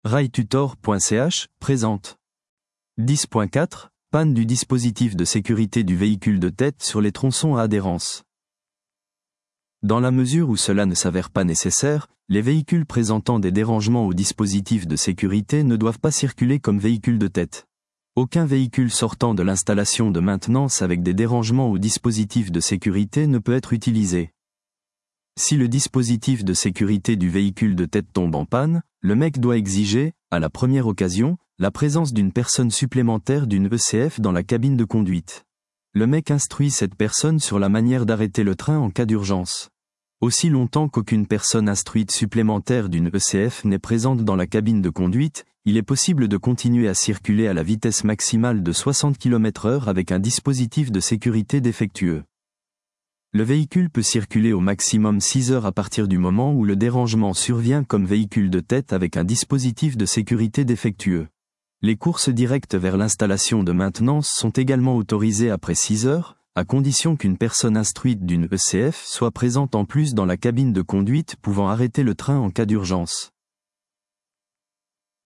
railtutor.ch présente 10.4 Panne du dispositif de sécurité du véhicule de tête sur les tronçons à adhérence. Dans la mesure où cela ne s'avère pas nécessaire, les véhicules présentant des dérangements au dispositif de sécurité ne doivent pas circuler comme véhicules de tête. Aucun véhicule sortant de l'installation de maintenance avec des dérangements au dispositif de sécurité ne peut être utilisé. Si le dispositif de sécurité du véhicule de tête tombe en panne, le MEC doit exiger, à la première occasion, la présence d'une personne supplémentaire d'une ECF dans la cabine de conduite. Le MEC instruit cette personne sur la manière d'arrêter le train en cas d'urgence. Aussi longtemps qu'aucune personne instruite supplémentaire d'une ECF n'est présente dans la cabine de conduite, il est possible de continuer à circuler à la vitesse maximale de 60 km/h avec un dispositif de sécurité défectueux. Le véhicule peut circuler au maximum 6 heures à partir du moment où le dérangement survient comme véhicule de tête avec un dispositif de sécurité défectueux. Les courses directes vers l'installation de maintenance sont également autorisées après 6 heures, à condition qu'une personne instruite d'une ECF soit présente en plus dans la cabine de conduite pouvant arrêter le train en cas d'urgence.